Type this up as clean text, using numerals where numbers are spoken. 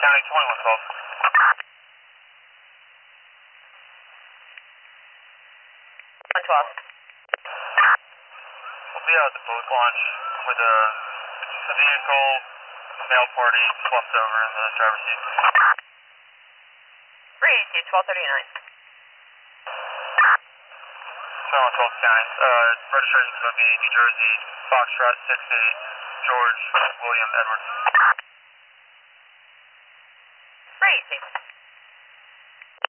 County 2112. We'll be out at the boat launch with a vehicle, male party slumped over in the driver's seat. 318, 1239. 2112 County. Registration is going to be New Jersey, Foxtrot 68, George William Edward. 318.